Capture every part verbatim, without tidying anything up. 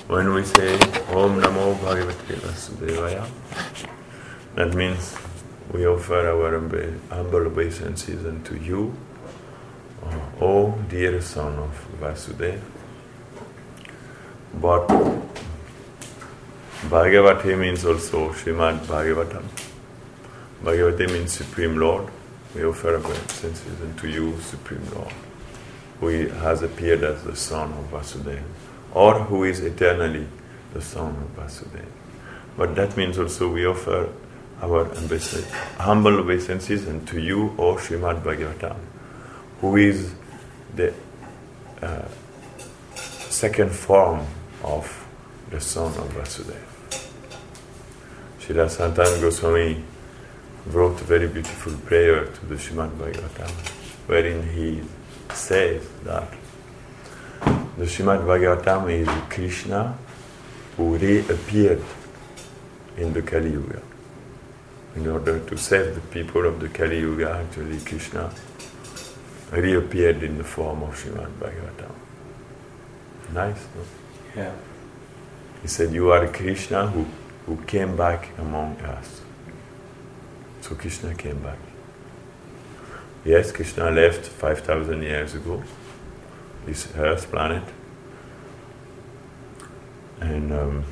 when we say Om Namo Bhagavate Vasudevaya, that means we offer our humble obeisances unto you, O dear son of Vasudeva. But Bhagavate means also Srimad Bhagavatam. Bhagavate means Supreme Lord. We offer obeisances unto you, Supreme Lord, who has appeared as the son of Vasudeva, or who is eternally the son of Vasudeva. But that means also we offer our humble obeisances unto you, O Srimad Bhagavatam, who is the uh, second form of the son of Vasudeva. Srila Sanatana Goswami wrote a very beautiful prayer to the Srimad Bhagavatam, wherein he says that the Srimad Bhagavatam is Krishna who reappeared in the Kali Yuga. In order to save the people of the Kali Yuga, actually Krishna reappeared in the form of Srimad Bhagavatam. Nice, no? Yeah. He said, you are Krishna who, who came back among us. So Krishna came back. Yes, Krishna left five thousand years ago, this Earth planet. And um,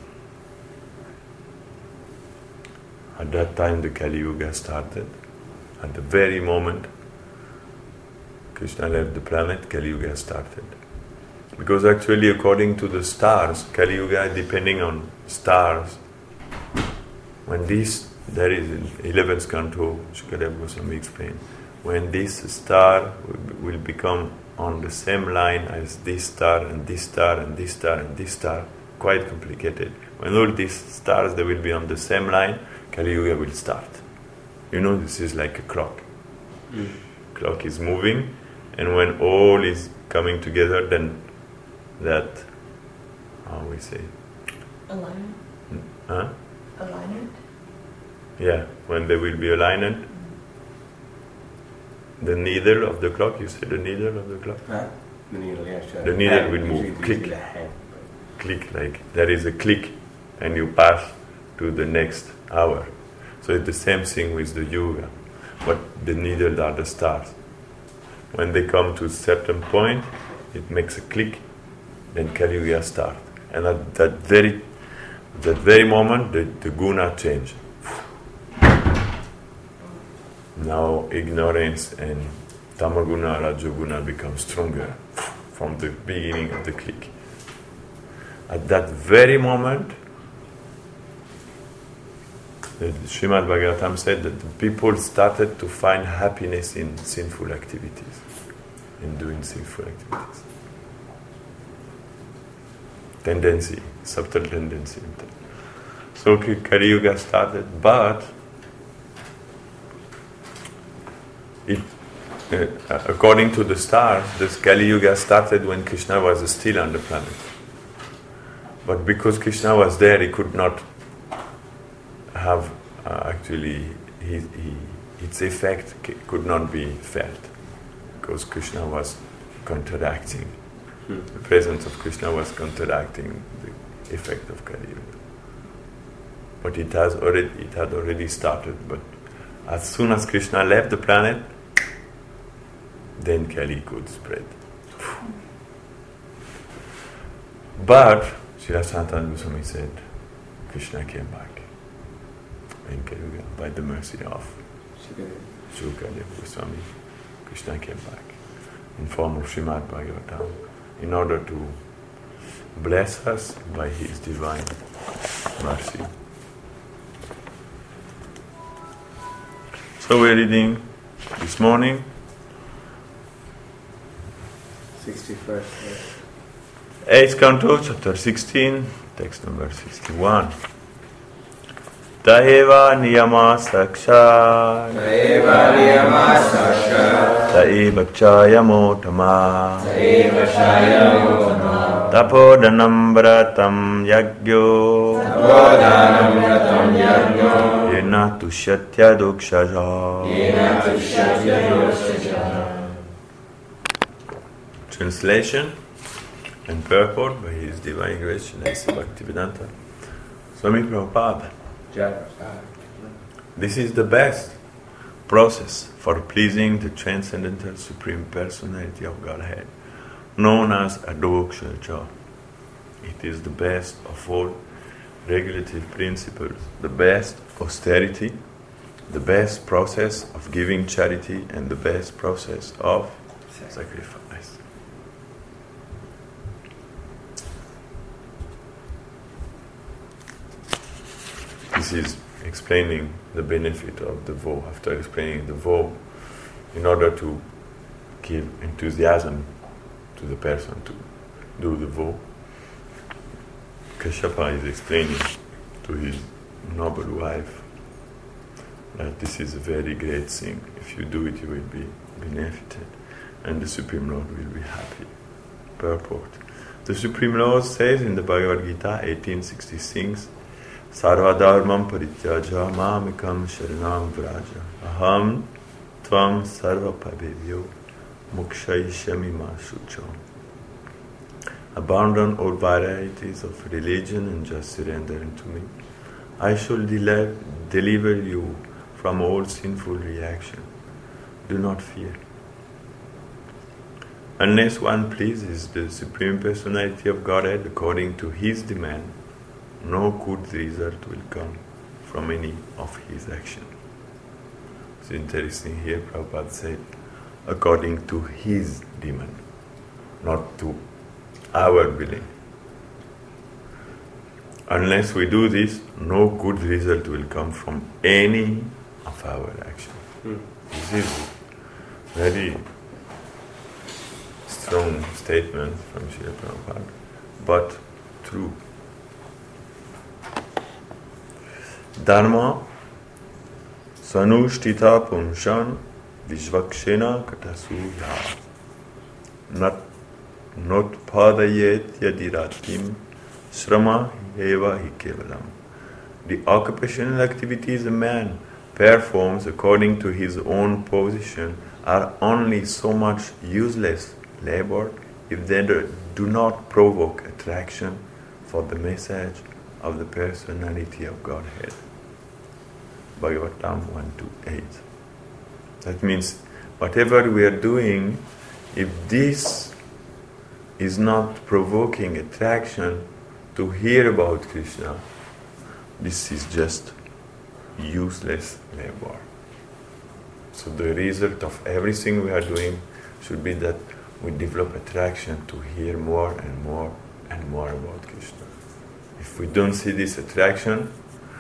at that time the Kali Yuga started. At the very moment Krishna left the planet, Kali Yuga started. Because actually, according to the stars, Kali Yuga, depending on stars, when this, there is in eleventh canto, Shukadeva Goswami explained, when this star will become on the same line as this star and this star and this star and this star, quite complicated. When all these stars, they will be on the same line, Kali Yuga will start. You know, this is like a clock. Mm. Clock is moving, and when all is coming together, then that, how we say? Alignment. Huh? Alignment. Yeah, when there will be alignment, the needle of the clock, you say the needle of the clock? Huh? The needle, yeah, sure. The needle will move, click, click, like there is a click, and you pass to the next hour. So it's the same thing with the yoga, but the needles are the stars. When they come to a certain point, it makes a click, then Kali Yuga starts. And at that very, that very moment, the, the guna change. Now ignorance and tamaguna, rajoguna become stronger from the beginning of the click. At that very moment, the Srimad Bhagavatam said that the people started to find happiness in sinful activities, in doing sinful activities. Tendency, subtle tendency. So Kali Yuga started, but it, uh, according to the stars, this Kali Yuga started when Krishna was still on the planet. But because Krishna was there, he could not have uh, actually he, he, its effect c- could not be felt because Krishna was counteracting. Hmm. The presence of Krishna was counteracting the effect of Kali Yuga. But it has already it had already started. But as soon as Krishna left the planet, then Kali could spread. But Srila Sanatana Goswami said, Krishna came back in Kali Yuga by the mercy of Shukadeva Goswami. Krishna came back in form of Srimad Bhagavatam in order to bless us by his divine mercy. So we're reading this morning sixty-first verse. eighth canto, chapter sixteen, text number sixty-one. Taeva niyama saksha Taeva niyama saksha Taeva chayamo tama Taeva chayamo tama Tapodanam vratam yagyo Tapodanam vratam yagyo Yena tushyatya dukshaja. Yena tushyatya dukshaja. Translation: and purport by His Divine Grace, Srila Bhaktivedanta Swami Prabhupada. This is the best process for pleasing the Transcendental Supreme Personality of Godhead, known as Adoksha. It is the best of all regulative principles, the best austerity, the best process of giving charity, and the best process of sacrifice. This is explaining the benefit of the vow. After explaining the vow, in order to give enthusiasm to the person to do the vow, Kashyapa is explaining to his noble wife that this is a very great thing. If you do it, you will be benefited, and the Supreme Lord will be happy. Purport. The Supreme Lord says in the Bhagavad Gita eighteen sixty-six, Sarvadharmam parityaja mamikam sharanam vraja aham tvam sarva pabevyo mukshayishami ma shucho. Abandon all varieties of religion and just surrender unto me. I shall deliver, deliver you from all sinful reaction. Do not fear. Unless one pleases the Supreme Personality of Godhead according to His demand, no good result will come from any of His action. It's interesting here, Prabhupada said, according to His demand, not to our willing. Unless we do this, no good result will come from any of our action. Mm. This is a very strong statement from Srila Prabhupada, but true. Dharma sanushtita punshan vishvakshena katasuya nat not padayet yadiratim srama eva hi kevalam. The occupational activities a man performs according to his own position are only so much useless labor if they do not provoke attraction for the message of the personality of Godhead. Bhagavatam one to eight. That means whatever we are doing, if this is not provoking attraction to hear about Krishna, this is just useless labor. So the result of everything we are doing should be that we develop attraction to hear more and more and more about Krishna. If we don't see this attraction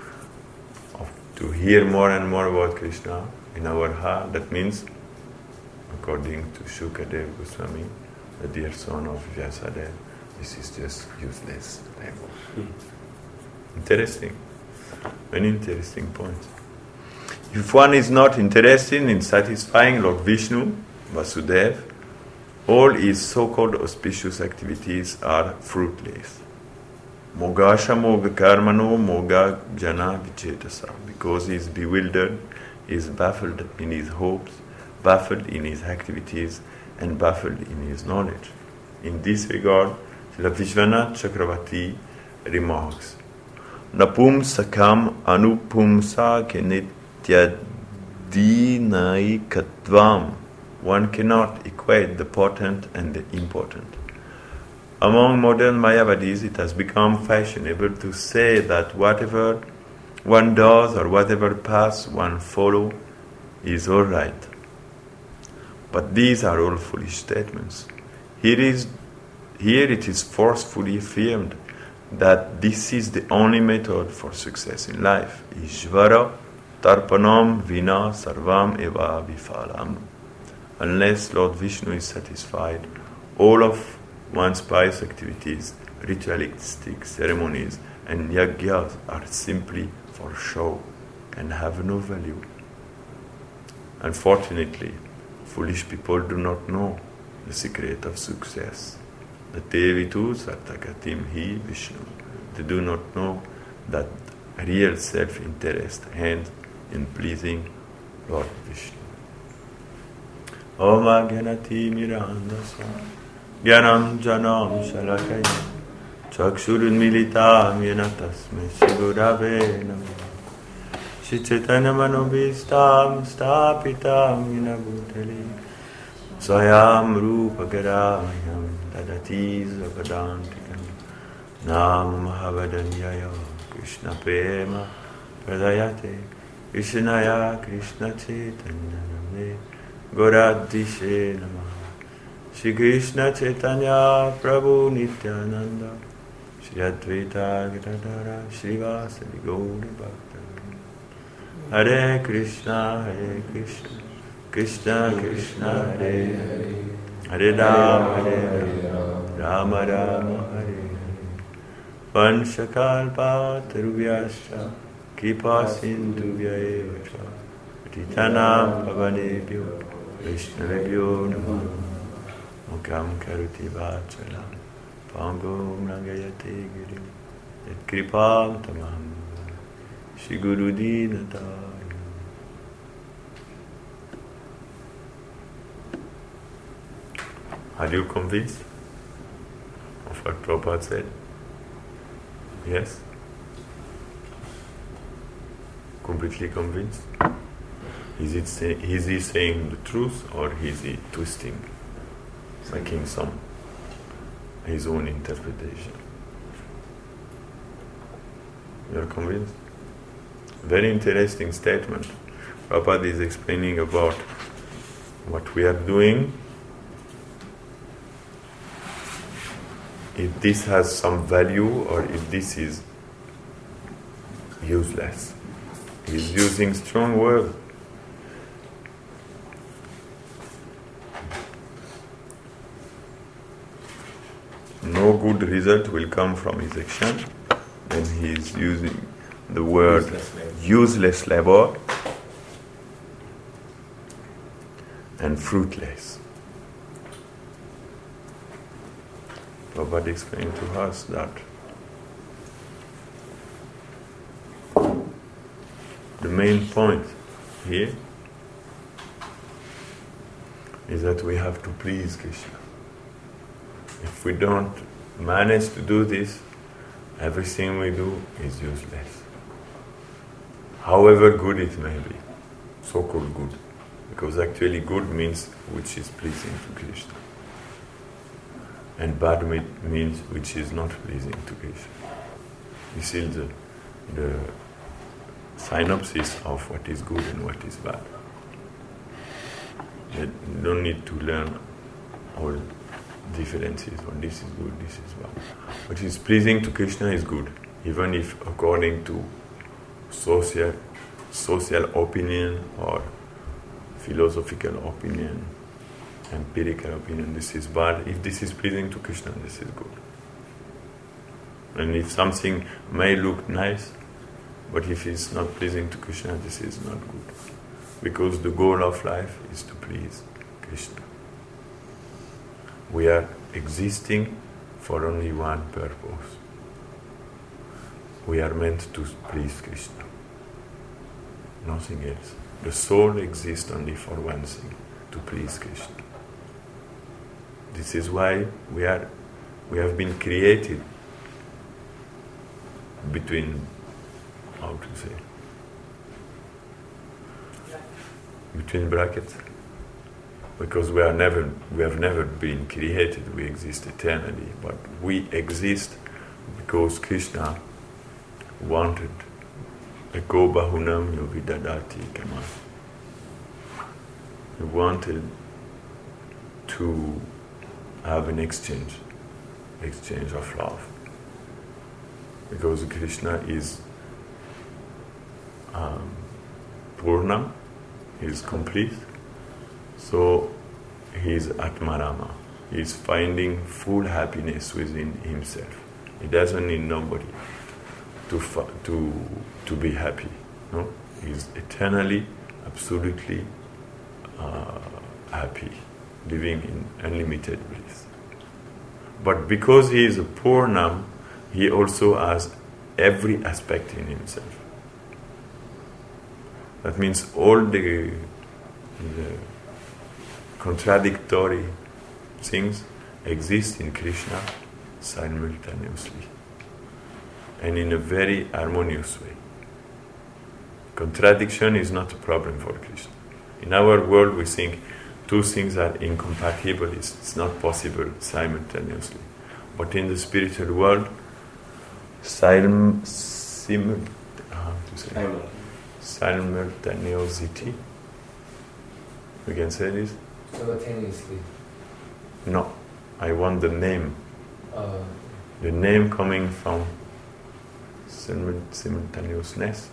of to hear more and more about Krishna in our heart, that means, according to Shukadev Goswami, the dear son of Vyasadeva, this is just useless labor. Hmm. Interesting. Very interesting point. If one is not interested in satisfying Lord Vishnu, Vasudeva, all his so-called auspicious activities are fruitless. Mogasha moga karmano moga jana vichetasa. Because he is bewildered, he is baffled in his hopes, baffled in his activities, and baffled in his knowledge. In this regard, Srila Vishwanath Chakravarti remarks, Napum sakam anupumsa kenitya dinai katvam. One cannot equate the potent and the important. Among modern Mayavadis, it has become fashionable to say that whatever one does or whatever path one follows is all right. But these are all foolish statements. Here, is, here it is forcefully affirmed that this is the only method for success in life. Ishvara tarpanam vina sarvam eva vifalam. Unless Lord Vishnu is satisfied, all of one's pious activities, ritualistic ceremonies, and yagyas are simply for show and have no value. Unfortunately, foolish people do not know the secret of success. The Tevitu Sartakatim Hi Vishnu. They do not know that real self-interest ends in pleasing Lord Vishnu. Om Agyanati Mirandasa Gyanam Janam Shalakaya Chakshurunmilitam Yena Tasmai Shri Gurave Namaha Shri Chaitanya Manobhistam Stapitam Yena Bhutale Swayam Rupa Gadayam Dadati Zavadantikam Nam Mahavadanyaya Krishna Prema Pradayate Krishnaya Krishna Chaitanya Namne Goradishe Namaha Shri Krishna Chaitanya Prabhu Nityananda Shri Advaita Gadadara Shri Vasari Gauri Bhakta Hare Krishna Hare Krishna Krishna Krishna Hare Hare Hare Rama Hare Rama Rama Hare Hare Vanchakalpa Tarubhyascha Kripa Sindhubhya Eva Cha Patitanam Pavanebhyo Vaishnavebhyo Namo Mukam Karoti Vachalam Pangum Rangayate Giri Yat Kripam Tamam Shri Guru Dinataya. Are you convinced of what Prabhupada said? Yes? Completely convinced? Is it say, is he saying the truth or is he twisting, making some his own interpretation? You are convinced? Very interesting statement. Prabhupada is explaining about what we are doing. If this has some value or if this is useless. He's using strong words. No good result will come from his action. Then he is using the word useless labor, useless labor and fruitless. Prabhupada explained to us that the main point here is that we have to please Krishna. If we don't manage to do this, everything we do is useless. However good it may be, so-called good, because actually good means which is pleasing to Krishna, and bad means which is not pleasing to Krishna. This is the, the synopsis of what is good and what is bad. You don't need to learn all differences, or this is good, this is bad. What is pleasing to Krishna is good, even if according to social, social opinion or philosophical opinion, empirical opinion, this is bad. If this is pleasing to Krishna, this is good. And if something may look nice, but if it's not pleasing to Krishna, this is not good. Because the goal of life is to please Krishna. We are existing for only one purpose. We are meant to please Krishna. Nothing else. The soul exists only for one thing, to please Krishna. This is why we are we have been created between, how to say, between brackets, because we are never we have never been created. We exist eternally, but we exist because Krishna wanted. Eko bahunam yogi dadati kama. He wanted to have an exchange, exchange of love, because Krishna is um, Purna, he is complete, so he is Atmarama, he is finding full happiness within himself. He doesn't need nobody to fa- to to be happy. No, he is eternally, absolutely uh, happy, living in unlimited bliss. But because he is a Purnam, he also has every aspect in himself. That means all the, the contradictory things, exist in Krishna simultaneously and in a very harmonious way. Contradiction is not a problem for Krishna. In our world we think two things are incompatible, it's, it's not possible simultaneously. But in the spiritual world, sim, sim, how to say? simultaneosity, we can say this? Simultaneously. No, I want the name. Uh, The name coming from simul- simultaneousness.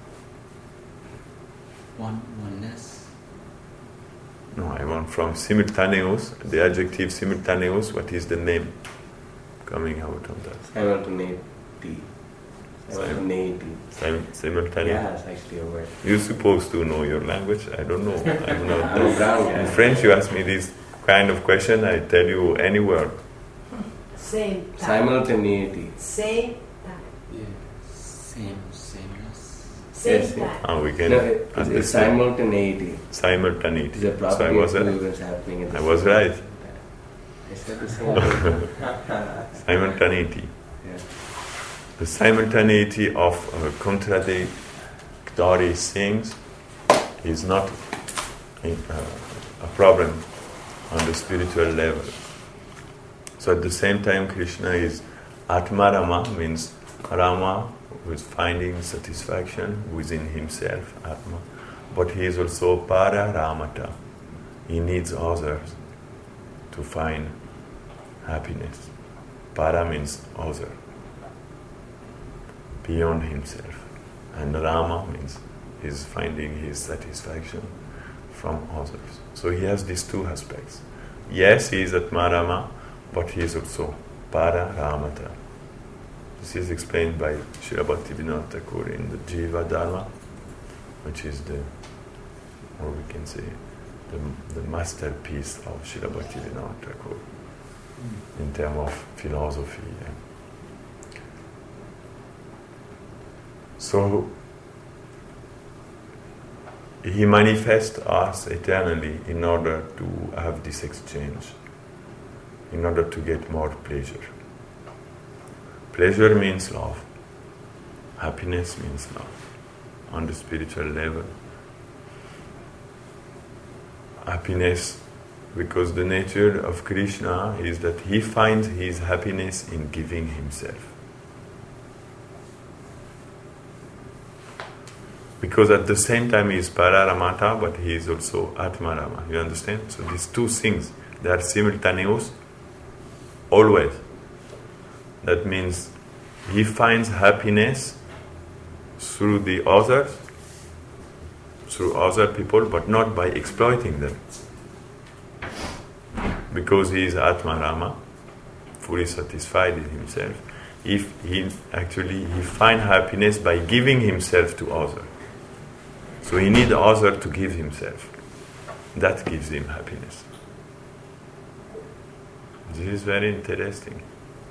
One oneness. No, I want from simultaneous, the adjective simultaneous, what is the name coming out of that? Simultaneity. Simultaneity. Sim- simultaneous. Yeah, it's actually a word. You're supposed to know your language. I don't know. I'm not. I'm a brown guy. In French, you ask me this kind of question, I tell you any word. Same time. Simultaneity. Same time. yeah. Same, sameness. Same Yes, time. And we can No, it- it's, it's understand. simultaneity. Simultaneity. It's a So I property was of two right. events happening at the I same was right. time. I said the same thing. Simultaneity. Yeah. The simultaneity of uh, contradictory things is not a, uh, a problem on the spiritual level. So at the same time, Krishna is Atma Rama, means Rama who is finding satisfaction within himself, Atma. But he is also Para Ramata. He needs others to find happiness. Para means other, beyond himself. And Rama means he's finding his satisfaction from others. So he has these two aspects. Yes, he is Atma Rama, but he is also Para Ramata. This is explained by Srila Bhaktivinoda Thakur in the Jiva Dharma, which is the, or we can say, the, the masterpiece of Srila Bhaktivinoda Thakur in terms of philosophy. Yeah. So he manifests us eternally in order to have this exchange, in order to get more pleasure. Pleasure means love. Happiness means love. On the spiritual level, happiness, because the nature of Krishna is that he finds his happiness in giving himself. Because at the same time he is Pararamata, but he is also Atmarama. You understand? So these two things, they are simultaneous always. That means he finds happiness through the others, through other people, but not by exploiting them. Because he is Atmarama, fully satisfied in himself, if he actually he finds happiness by giving himself to others. So he needs others to give himself. That gives him happiness. This is very interesting.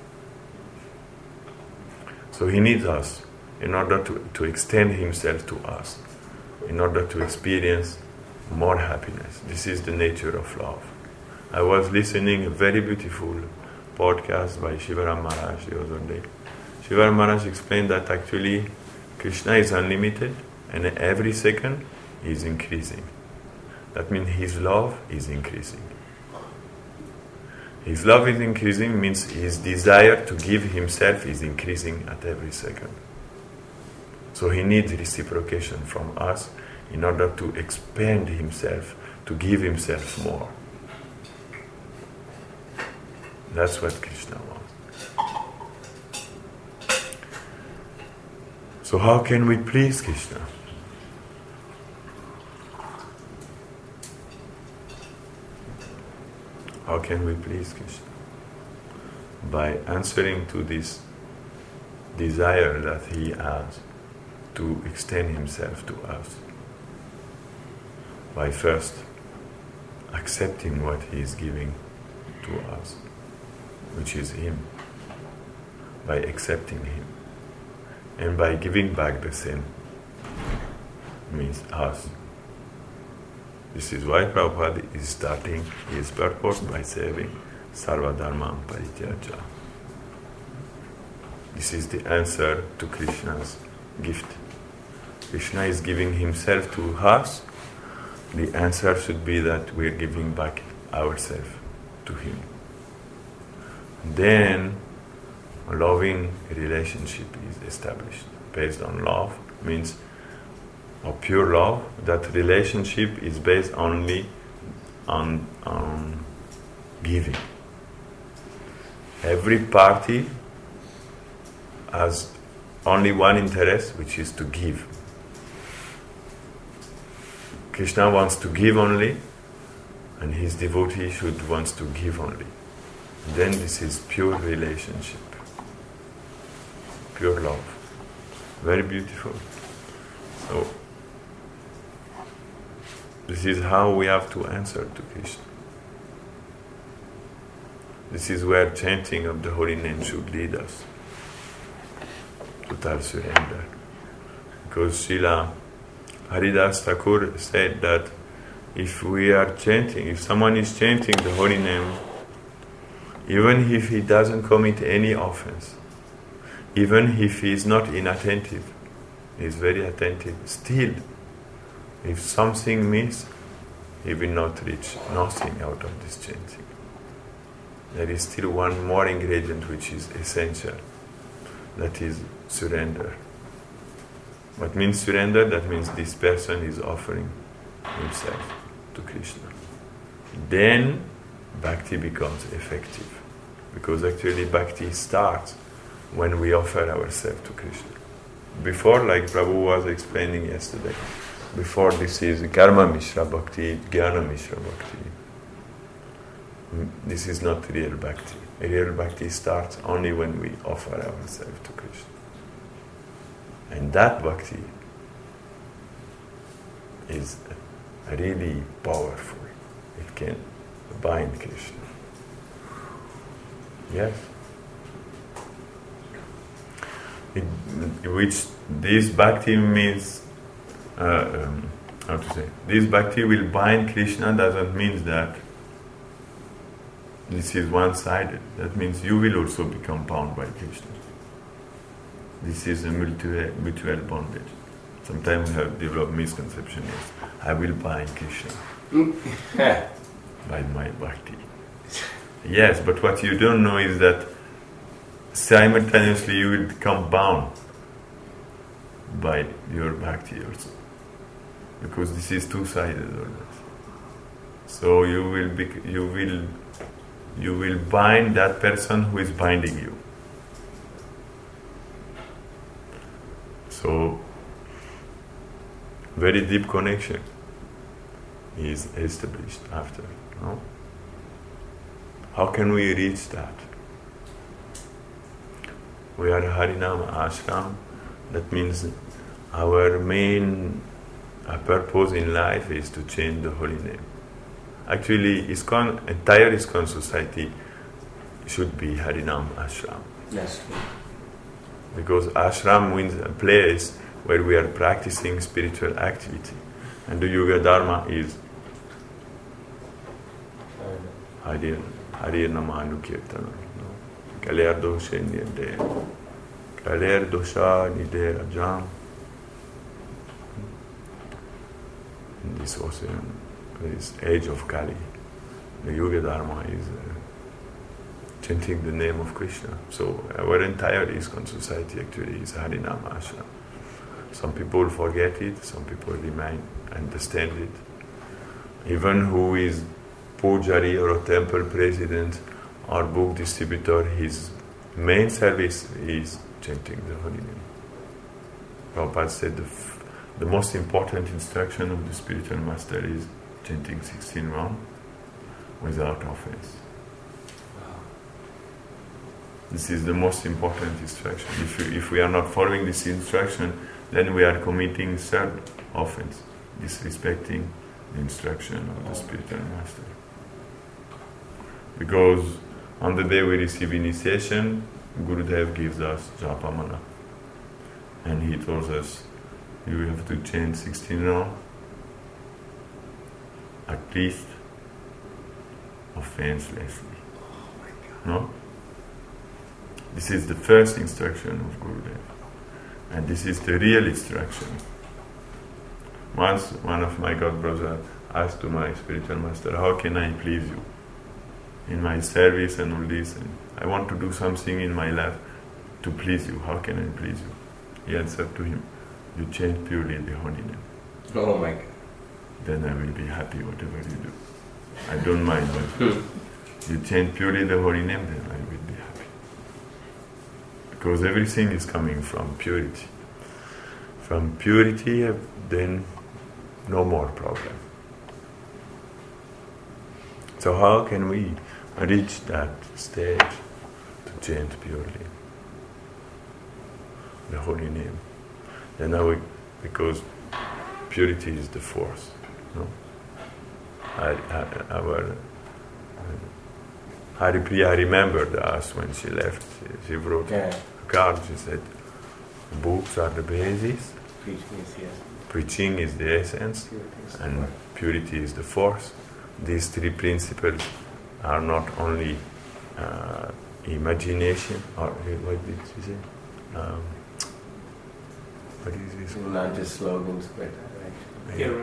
So he needs us in order to, to extend himself to us, in order to experience more happiness. This is the nature of love. I was listening a very beautiful podcast by Shivaram Maharaj the other day. Shivaram Maharaj explained that actually Krishna is unlimited and every second he is increasing. That means his love is increasing. His love is increasing means his desire to give himself is increasing at every second. So he needs reciprocation from us in order to expand himself, to give himself more. That's what Krishna wants. So how can we please Krishna? How can we please Krishna? By answering to this desire that he has to extend himself to us. By first accepting what he is giving to us, which is him. By accepting him. And by giving back the same, means us. This is why Prabhupada is starting his purpose by saying, sarva dharmam parityaja. This is the answer to Krishna's gift. Krishna is giving himself to us. The answer should be that we are giving back ourselves to him. Then a loving relationship is established based on love. Means a pure love. That relationship is based only on, on giving. Every party has only one interest, which is to give. Krishna wants to give only, and his devotee should wants to give only. Then this is pure relationship, pure love, very beautiful. So this is how we have to answer to Krishna. This is where chanting of the holy name should lead us. Total surrender. Because Srila Haridas Thakur said that if we are chanting, if someone is chanting the holy name, even if he doesn't commit any offense, even if he is not inattentive, he is very attentive, still, if something miss, he will not reach nothing out of this chanting. There is still one more ingredient which is essential, that is surrender. What means surrender? That means this person is offering himself to Krishna. Then bhakti becomes effective. Because actually bhakti starts when we offer ourselves to Krishna. Before, like Prabhu was explaining yesterday, before this is Karma Mishra Bhakti, Jnana Mishra Bhakti. This is not real bhakti. Real bhakti starts only when we offer ourselves to Krishna. And that bhakti is really powerful. It can bind Krishna. Yes? It, which this bhakti means, uh, um, how to say, this bhakti will bind Krishna doesn't mean that this is one-sided. That means you will also become bound by Krishna. This is a mutual, mutual bondage. Sometimes we have developed misconception is, I will bind Krishna by my bhakti. Yes, but what you don't know is that simultaneously you will become bound by your bhakti also. Because this is two-sided always. So you will be, you will you will bind that person who is binding you. So very deep connection is established after. No? How can we reach that? We are Harinam Ashram. That means our main uh, purpose in life is to change the holy name. Actually, ISKCON, entire ISKCON society should be Harinam Ashram. That's true. Because ashram means a place where we are practicing spiritual activity. And the Yoga Dharma is Harir Harir Namanu Kirtana. Kaler Dosha Nide. Kaler Dosha Nide Rajam. In this ocean, this age of Kali, the Yoga Dharma is uh, chanting the name of Krishna. So our entire ISKCON society actually is Harinam Ashram. Some people forget it, some people remain, understand it. Even who is Pujari or a temple president or book distributor, his main service is chanting the holy name. Prabhupada said the, f- the most important instruction of the spiritual master is chanting sixteen rounds without offense. This is the most important instruction. If, you, if we are not following this instruction, then we are committing third offense, disrespecting the instruction of the spiritual master. Because on the day we receive initiation, Gurudev gives us Japamana. And he tells us, you have to chant sixteen rounds, at least offenselessly. No? This is the first instruction of Gurudev. And this is the real instruction. Once one of my god brothers asked to my spiritual master, how can I please you in my service and all this? And I want to do something in my life to please you. How can I please you? He answered to him, you chant purely the holy name. Oh my God. Then I will be happy whatever you do. I don't mind, but you chant purely the holy name, then I will be happy. Because everything is coming from purity. From purity, then no more problem. So how can we reach that stage to chant purely the holy name? Then now we, because purity is the force. No? I, I, our uh, Haripriya remembered us when she left. She, she wrote Yeah. a card. She said, books are the basis, Preaching is yes. preaching is the essence, Purity is the and force. purity is the force. These three principles are not only uh, imagination, or what did she say? Um, what is this? Not just slogans, but actually. Yeah.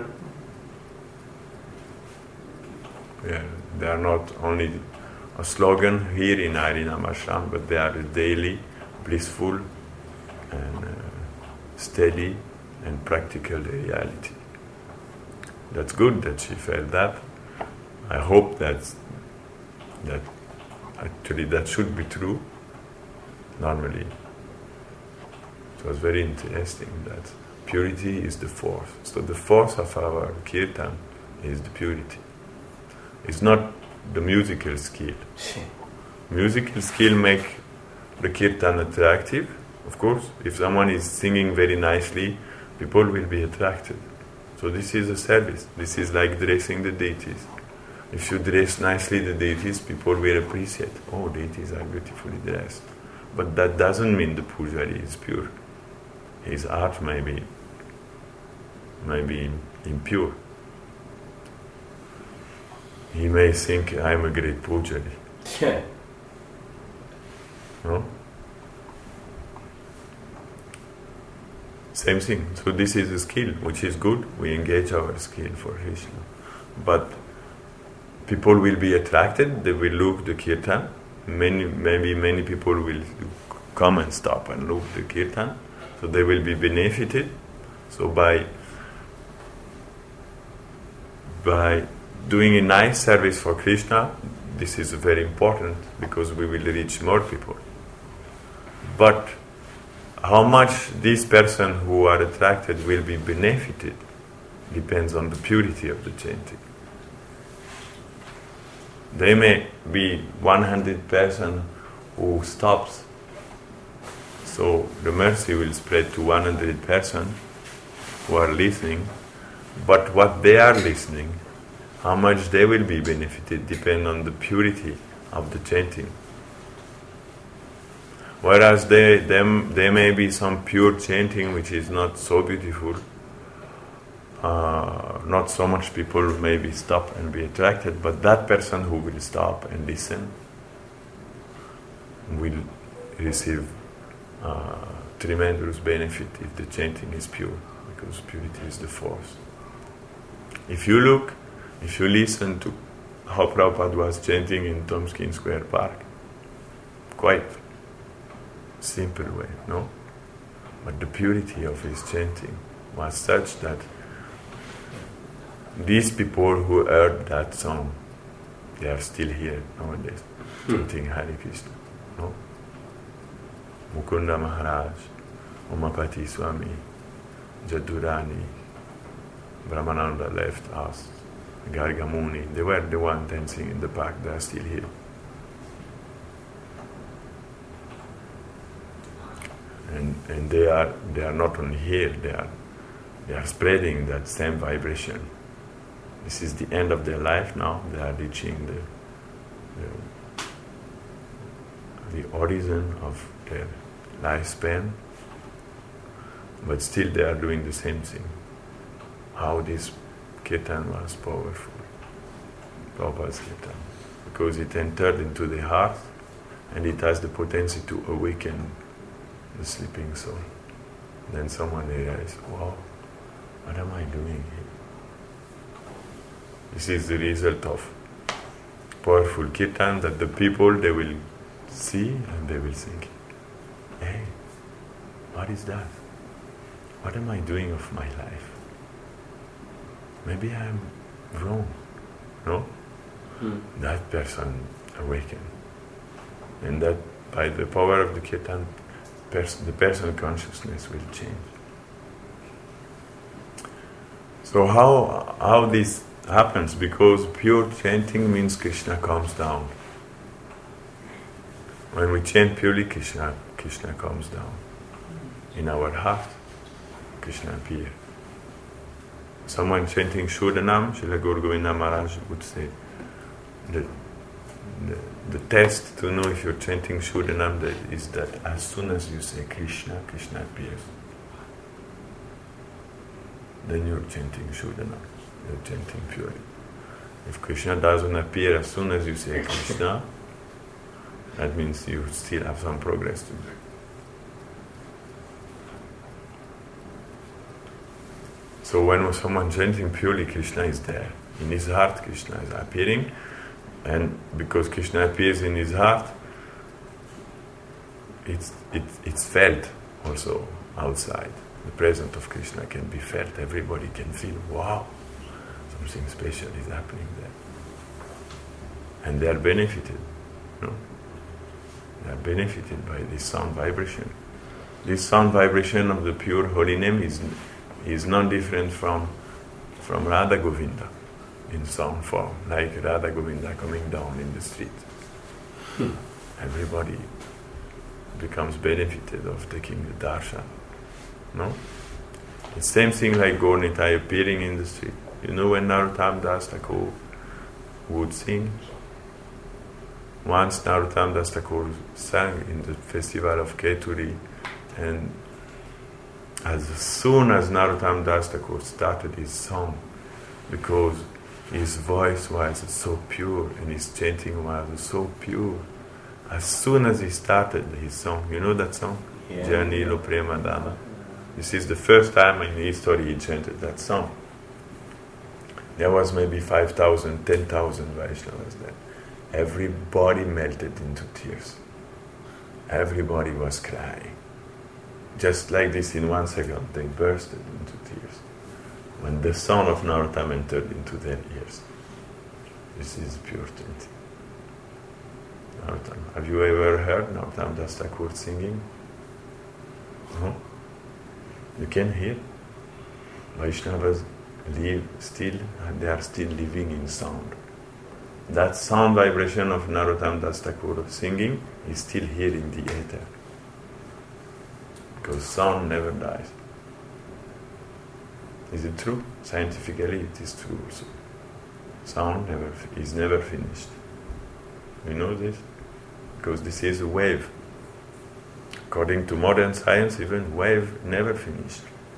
Yeah, they are not only a slogan here in Harinam Ashram, but they are a daily, blissful, and uh, steady and practical reality. That's good that she felt that. I hope that's, that actually that should be true. Normally, it was very interesting that purity is the force. So the force of our kirtan is the purity. It's not the musical skill. Musical skill make the kirtan attractive, of course. If someone is singing very nicely, people will be attracted. So this is a service. This is like dressing the deities. If you dress nicely the deities, people will appreciate. Oh, deities are beautifully dressed. But that doesn't mean the pujari is pure. His art may be, may be impure. He may think, I'm a great pujari. Yeah. No? Same thing. So this is a skill, which is good. We engage our skill for Krishna. But people will be attracted. They will look the kirtan. Many, maybe many people will come and stop and look the kirtan. So they will be benefited. So by by doing a nice service for Krishna, this is very important because we will reach more people. But how much this person who are attracted will be benefited depends on the purity of the chanting. There may be one hundred person who stops, so the mercy will spread to one hundred person who are listening, but what they are listening, how much they will be benefited depends on the purity of the chanting. Whereas there, them, there may be some pure chanting which is not so beautiful, uh, not so much people maybe stop and be attracted, but that person who will stop and listen will receive uh, tremendous benefit if the chanting is pure, because purity is the force. If you look, if you listen to how Prabhupada was chanting in Tompkins Square Park, quite simple way, no? But the purity of his chanting was such that these people who heard that song, they are still here nowadays, chanting Hare Krishna, no? Mukunda Maharaj, Umapati Swami, Jadurani, Brahmananda left us, Gargamuni, they were the one dancing in the park, they are still here. And, and they are they are not only here, they are they are spreading that same vibration. This is the end of their life now. They are reaching the the, the horizon of their lifespan, but still they are doing the same thing. How this kirtan was powerful, Prabhupada's kirtan, because it entered into the heart and it has the potency to awaken the sleeping soul. Then someone realizes, wow, what am I doing here? This is the result of powerful kirtan, that the people, they will see and they will think, hey, what is that? What am I doing of my life? Maybe I'm wrong. No? Hmm. That person awaken. And that by the power of the kirtan, pers- the personal consciousness will change. So how how this happens? Because pure chanting means Krishna comes down. When we chant purely, Krishna, Krishna comes down. In our heart, Krishna appears. Someone chanting Shodhanam, Srila Gaur Govinda Maharaj would say, the, the, the test to know if you're chanting Shodhanam that is that as soon as you say Krishna, Krishna appears. Then you're chanting Shodhanam, you're chanting purely. If Krishna doesn't appear as soon as you say Krishna, that means you still have some progress to do. So when someone chanting purely, Krishna is there. In his heart, Krishna is appearing, and because Krishna appears in his heart, it's, it, it's felt also outside. The presence of Krishna can be felt. Everybody can feel, wow, something special is happening there. And they are benefited. No? They are benefited by this sound vibration. This sound vibration of the pure holy name is is not different from from Radha Govinda in sound form, like Radha Govinda coming down in the street. Hmm. Everybody becomes benefited of taking the darshan. No? The same thing like Gaur Nitai appearing in the street. You know when Narottam Das Thakur would sing? Once Narottam Das Thakur sang in the festival of Keturi, and as soon as Narottam Das Thakur started his song, because his voice was so pure and his chanting was so pure, as soon as he started his song, you know that song? Yeah. Janilo Prema Dana. This is the first time in history he chanted that song. There was maybe five thousand, ten thousand Vaishnavas there. Everybody melted into tears. Everybody was crying. Just like this, in one second, they bursted into tears when the sound of Narottam entered into their ears. This is pure chanting. Narottam. Have you ever heard Narottam Das Thakur singing? No? You can hear. Vaishnavas live still, and they are still living in sound. That sound vibration of Narottam Das Thakur singing is still here in the ether. Because sound never dies. Is it true? Scientifically it is true also. Sound never is never finished. You know this? Because this is a wave. According to modern science, even wave never finished.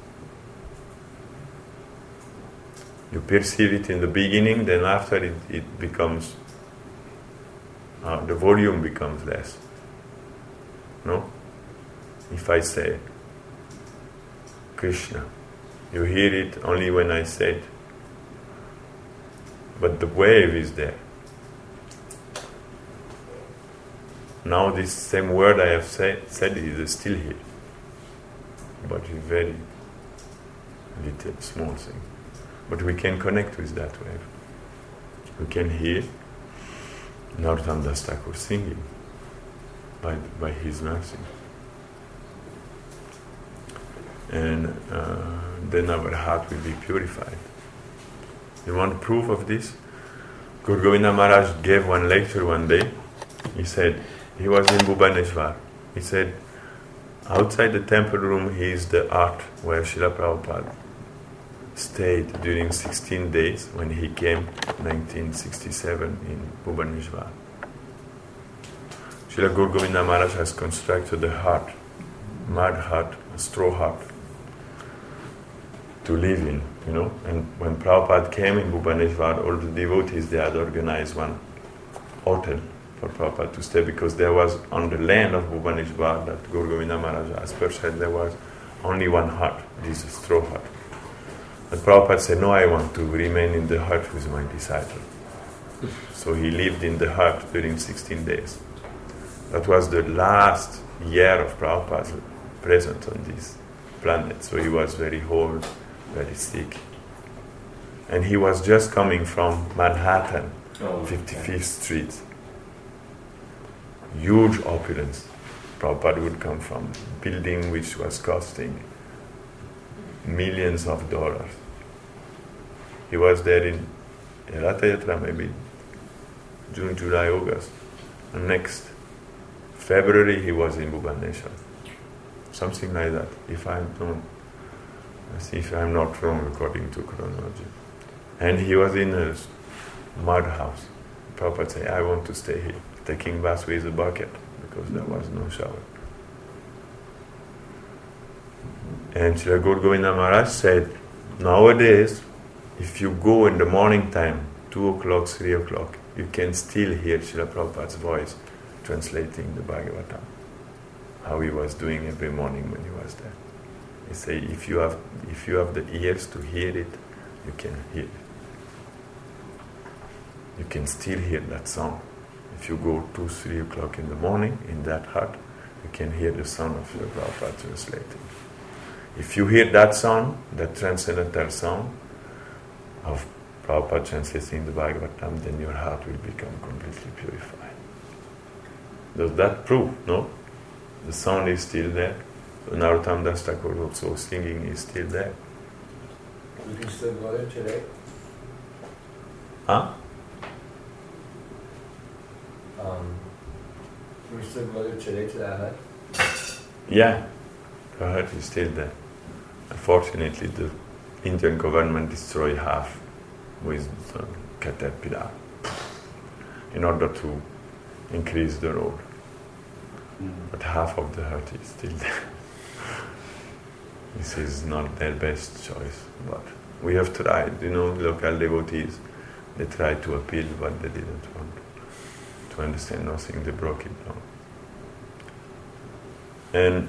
You perceive it in the beginning, then after it, it becomes, uh, the volume becomes less. No? If I say Krishna, you hear it only when I say it. But the wave is there. Now this same word I have say, said is still here. But a very little, small thing. But we can connect with that wave. We can hear Narottam Das Thakur singing by, by his mercy. And uh, then our heart will be purified. You want proof of this? Gaur Govinda Maharaj gave one lecture one day. He said, he was in Bhubaneswar. He said, outside the temple room he is the art where Srila Prabhupada stayed during sixteen days when he came in nineteen sixty-seven in Bhubaneswar. Srila Gaur Govinda Maharaj has constructed a hut, mud hut, a straw hut, to live in, you know. And when Prabhupada came in Bhubaneswar, all the devotees, they had organized one hotel for Prabhupada to stay, because there was on the land of Bhubaneswar that Gaur Govinda Maharaj Asper said there was only one hut, this is straw hut. But Prabhupada said, no, I want to remain in the hut with my disciple. So he lived in the hut during sixteen days. That was the last year of Prabhupada's presence on this planet. So he was very old, very sick. And he was just coming from Manhattan, Oh, fifty-fifth Street. Huge opulence. Prabhupada would come from a building which was costing millions of dollars. He was there in Ratha Yatra, maybe June, July, August. And next February he was in Bhubaneswar. Something like that, if I'm not, if I'm not wrong according to chronology. And he was in a mud house. Prabhupada said, I want to stay here, taking bath with a bucket, because there was no shower. And Srila Gaur Govinda Maharaj said, nowadays, if you go in the morning time, two o'clock, three o'clock, you can still hear Srila Prabhupada's voice translating the Bhagavatam, how he was doing every morning when he was there. He said, if you have, if you have the ears to hear it, you can hear it. You can still hear that sound. If you go two, three o'clock in the morning in that hut, you can hear the sound of Srila Prabhupada translating. If you hear that sound, that transcendental sound of Prabhupada translating the Bhagavatam, then your heart will become completely purified. Does that prove? No? The sound is still there. So Narottam Das Thakur also singing is still there. You can still go there today. Huh? Um, can we still go there today to that hut? Yeah, the hut is still there. Unfortunately, the Indian government destroyed half with the caterpillar in order to increase the road. Mm. But half of the hut is still there. This is not their best choice, but we have tried. You know, local devotees, they tried to appeal, but they didn't want to understand nothing. They broke it down. And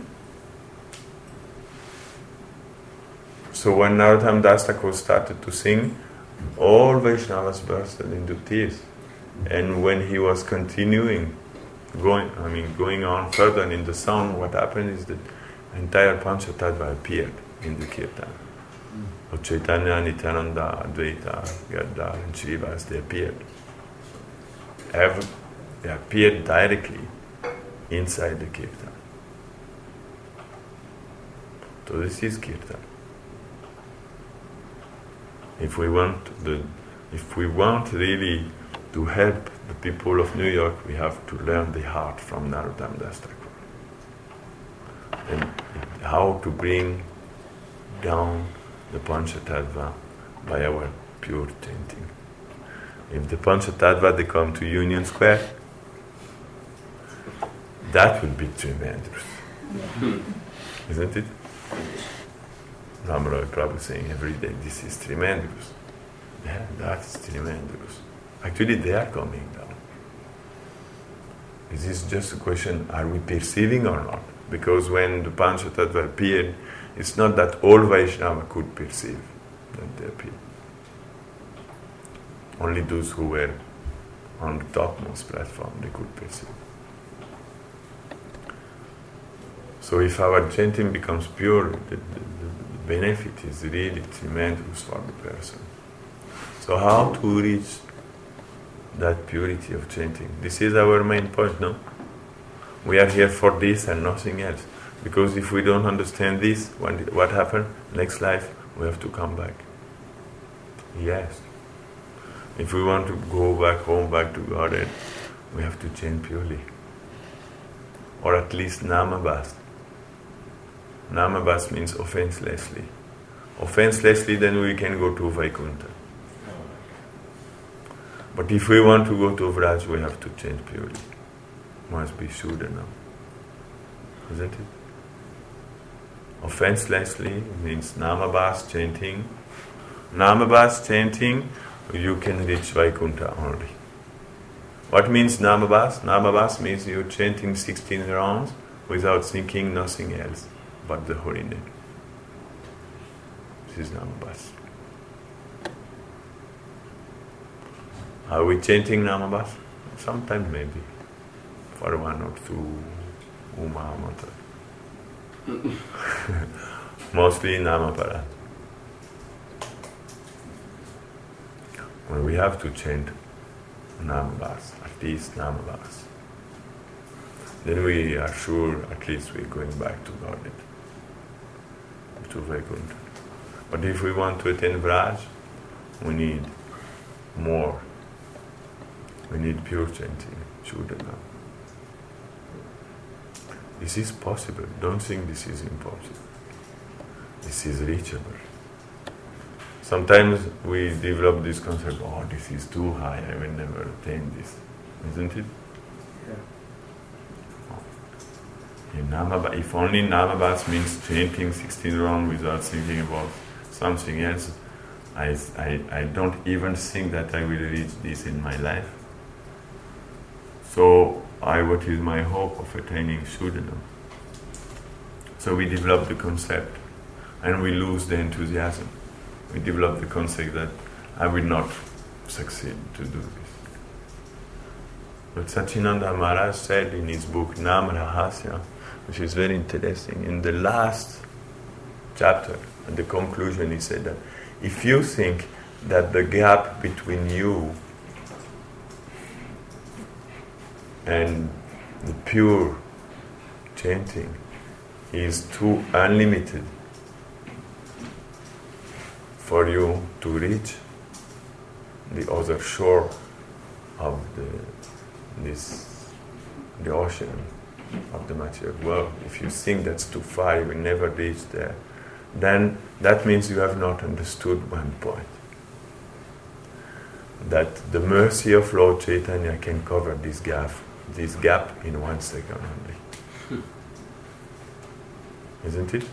so when Narottam Das Thakur started to sing, all Vaishnavas bursted into tears. And when he was continuing, going, I mean, going on further in the song, what happened is that entire Panchatattva appeared in the kirtan. Mm. Chaitanya, Nityananda, Advaita, Gadda, and Srivas, they appeared. Ever, they appeared directly inside the kirtan. So this is kirtan. If we want the, if we want really to help the people of New York, we have to learn the heart from Narottam Das Thakur. And how to bring down the Panchatattva by our pure chanting. If the Panchatattva, they come to Union Square, that would be tremendous. Isn't it? Ram Roy Prabhu saying every day, this is tremendous. Yeah, that is tremendous. Actually, they are coming down. This is just a question, are we perceiving or not? Because when the Panchatattva appeared, it's not that all Vaishnava could perceive that they appeared. Only those who were on the topmost platform, they could perceive. So if our chanting becomes pure, the, the, the benefit is really tremendous for the person. So how to reach that purity of chanting? This is our main point, no? We are here for this and nothing else. Because if we don't understand this, what happens? Next life, we have to come back. Yes. If we want to go back home, back to Godhead, we have to chant purely. Or at least Namabhas. Namabhas means offenselessly. Offenselessly, then we can go to Vaikuntha. But if we want to go to Vraj, we have to chant purely. Must be Sudana. Isn't it? Offenselessly means Namabhas chanting. Namabhas chanting, you can reach Vaikuntha only. What means Namabhas? Namabhas means you're chanting sixteen rounds without thinking nothing else but the holy name. This is Namabhas. Are we chanting Namabhas? Sometimes maybe. For one or two Uma mantra. Mostly Namapara. When we have to chant Namabhas, at least Namabhas, then we are sure at least we're going back to Godhead, to Vaikuntha. But if we want to attain Vraj, we need more. We need pure chanting, Shuddhanam. This is possible. Don't think this is impossible. This is reachable. Sometimes we develop this concept, oh, this is too high, I will never attain this. Isn't it? Yeah. In Namabhas, if only Namabhas means chanting sixteen rounds without thinking about something else, I, I, I don't even think that I will reach this in my life. So, I, what is my hope of attaining Shuddhanam? So we develop the concept and we lose the enthusiasm. We develop the concept that I will not succeed to do this. But Satchidananda Maharaj said in his book Nam Rahasya, which is very interesting, in the last chapter, at the conclusion, he said that if you think that the gap between you and the pure chanting is too unlimited for you to reach the other shore of the this the ocean of the material world. If you think that's too far, you will never reach there, then that means you have not understood one point. That the mercy of Lord Chaitanya can cover this gap, this gap in one second only. Isn't it?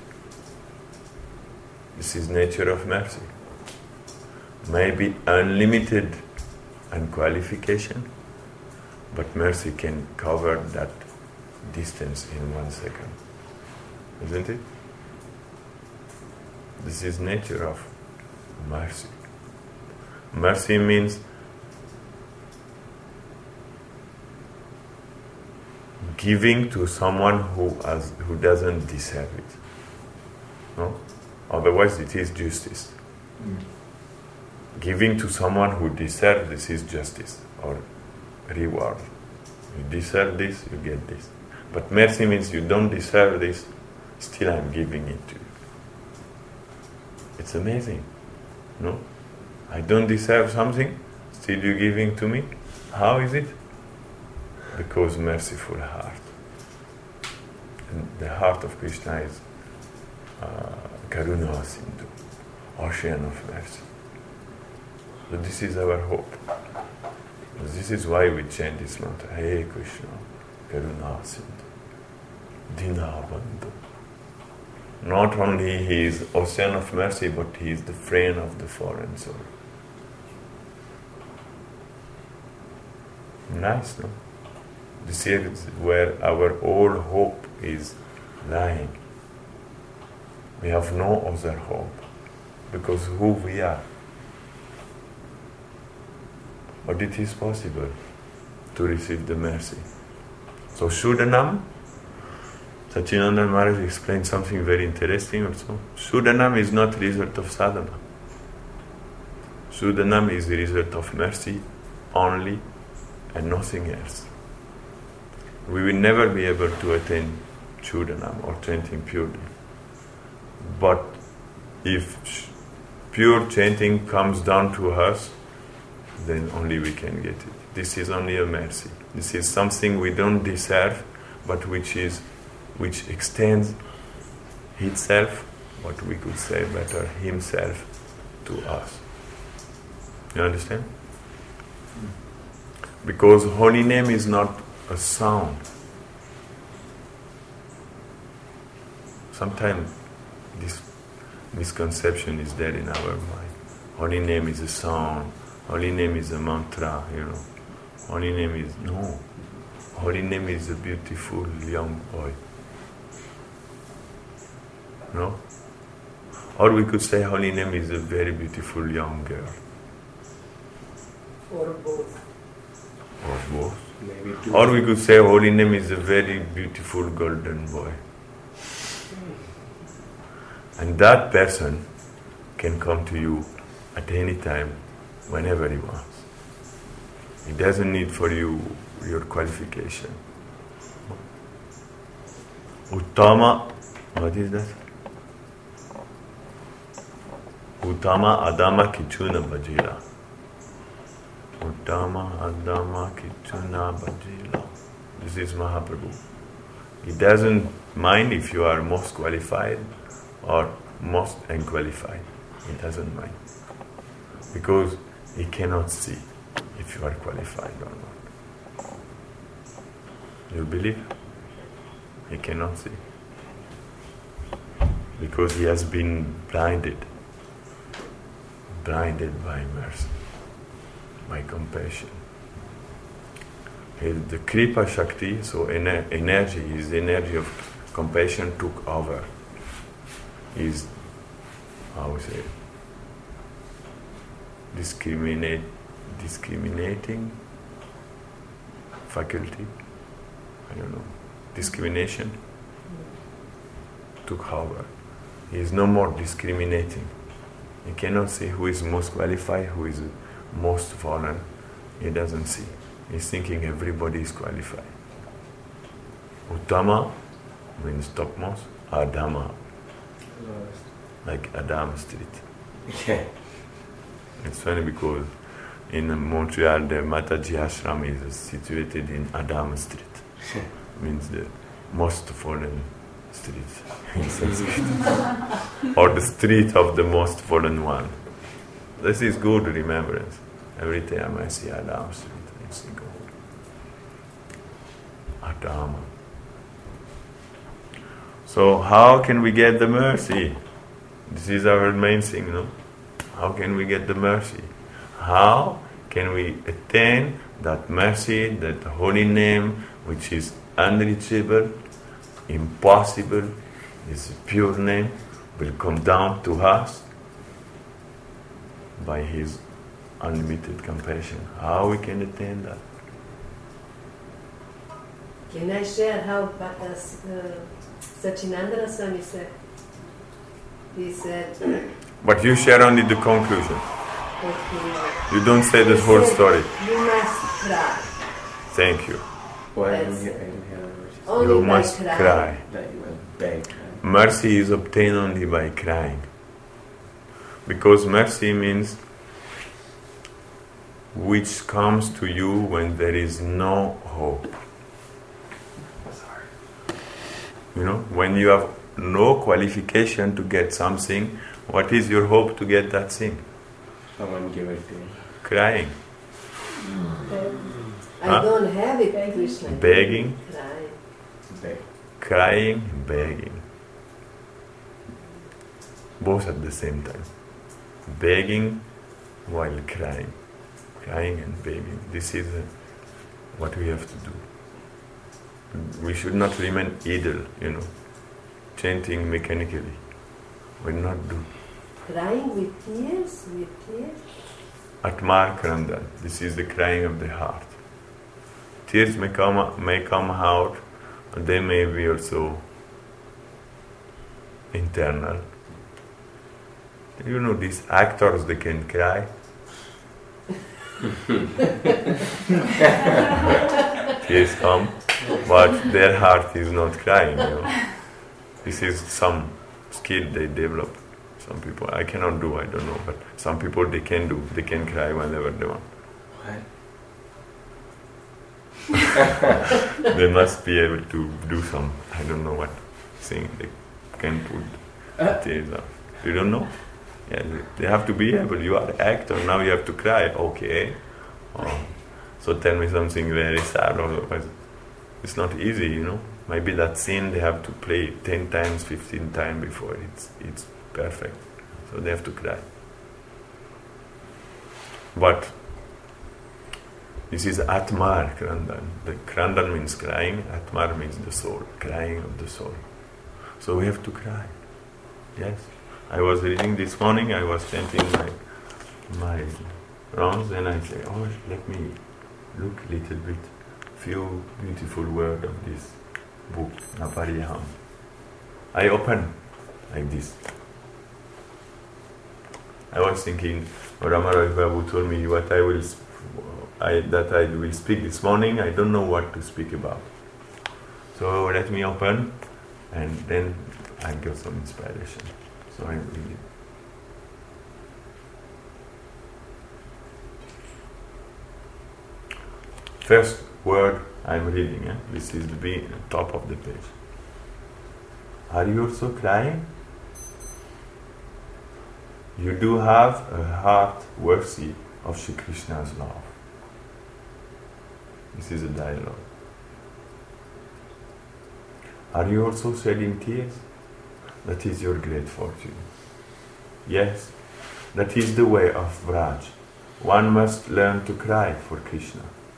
This is nature of mercy. Maybe unlimited unqualification, but mercy can cover that distance in one second. Isn't it? This is nature of mercy. Mercy means giving to someone who has, who doesn't deserve it. No? Otherwise it is justice. Mm. Giving to someone who deserves this is justice or reward. You deserve this, you get this. But mercy means you don't deserve this, still I'm giving it to you. It's amazing. No? I don't deserve something, still you're giving to me. How is it? Because merciful heart. And the heart of Krishna is uh, Karuna Sindhu, ocean of mercy. So this is our hope. This is why we chant this mantra, Hey Krishna, Karuna Sindhu, Dina Bandhu. Not only he is ocean of mercy, but he is the friend of the fallen soul. Nice, no? This is where our whole hope is lying. We have no other hope, because who we are. But it is possible to receive the mercy. So Shuddhanam, Satchidananda Maharaj explained something very interesting also. Shuddhanam is not result of sadhana. Shuddhanam is the result of mercy only and nothing else. We will never be able to attain Shuddhanam or chanting purely. But if pure chanting comes down to us, then only we can get it. This is only a mercy. This is something we don't deserve, but which is which extends itself, what we could say better, himself, to us. You understand? Because holy name is not a sound. Sometimes this misconception is there in our mind. Holy name is a sound, holy name is a mantra, you know. Holy name is, no. Holy name is a beautiful young boy. No? Or we could say holy name is a very beautiful young girl. Or both. Or both. Maybe two. Or we could say holy name is a very beautiful golden boy. And that person can come to you at any time, whenever he wants. He doesn't need for you your qualification. Uttama, what is that? Uttama Adama Kichuna Bajila. Uttama Adama Kichuna Bajila. This is Mahaprabhu. He doesn't mind if you are most qualified or most unqualified. He doesn't mind. Because he cannot see if you are qualified or not. You believe? He cannot see. Because he has been blinded. Blinded by mercy, by compassion. His, the Kripa Shakti, so ener- energy, his energy of compassion took over. His, how we say, discriminate, discriminating faculty, I don't know, discrimination took over. He is no more discriminating. He cannot see who is most qualified, who is most fallen. He doesn't see. He's thinking everybody is qualified. Uttama means topmost, Adama, Lowest. like Adam Street. Yeah. It's funny because in Montreal the Mataji Ashram is situated in Adam Street. Means the most fallen street in Sanskrit. Or the street of the most fallen one. This is good remembrance. Every time I see Adam Street, I think of Adam. So how can we get the mercy? This is our main thing, no? How can we get the mercy? How can we attain that mercy, that holy name, which is unreachable, impossible, is a pure name, will come down to us by His unlimited compassion. How we can attain that? Can I share how uh, uh, Sachinandana Swami said? He said, But you share only the conclusion. okay, You don't say the he whole said, story. You must cry. Thank you. Why I didn't Yes. hear, I didn't hear the verses. Only You by must crying. cry. That you went beg. Mercy is obtained only by crying. Because mercy means which comes to you when there is no hope. You know, when you have no qualification to get something, what is your hope to get that thing? Someone give it to you. Crying, I Huh? don't have it, Krishna. begging, Crying. Beg. crying, begging. Both at the same time. Begging while crying. Crying and begging. This is uh, what we have to do. We should not remain idle, you know, chanting mechanically. We not do. Crying with tears, with tears. Atmar Krandan. This is the crying of the heart. Tears may come, may come out, and they may be also internal. You know, these actors, they can cry. Tears come, but their heart is not crying, you know. This is some skill they develop. Some people, I cannot do, I don't know, but some people they can do, they can cry whenever they want. What? They must be able to do some, I don't know what thing they can put tears out. You don't know? Yeah, they have to be able. You are actor, now you have to cry. Okay. Oh. So tell me something very sad. Otherwise, it's not easy, you know. Maybe that scene they have to play ten times, fifteen times before it's it's perfect. So they have to cry. But This is Atmar Krandan. The Krandan means crying, Atmar means the soul, crying of the soul. So we have to cry. Yes. I was reading this morning, I was chanting my my rounds, and I say, oh, let me look a little bit, few beautiful words of this book, Napariyam. I open like this. I was thinking, Ramarai Babu told me what I will, I, that I will speak this morning. I don't know what to speak about. So let me open, and then I got some inspiration. So I read it. First word I'm reading. Eh? This is the be- top of the page. Are you also crying? You do have a heart worthy of Shri Krishna's love. This is a dialogue. Are you also shedding tears? That is your great fortune. Yes, that is the way of Vraj. One must learn to cry for Krishna.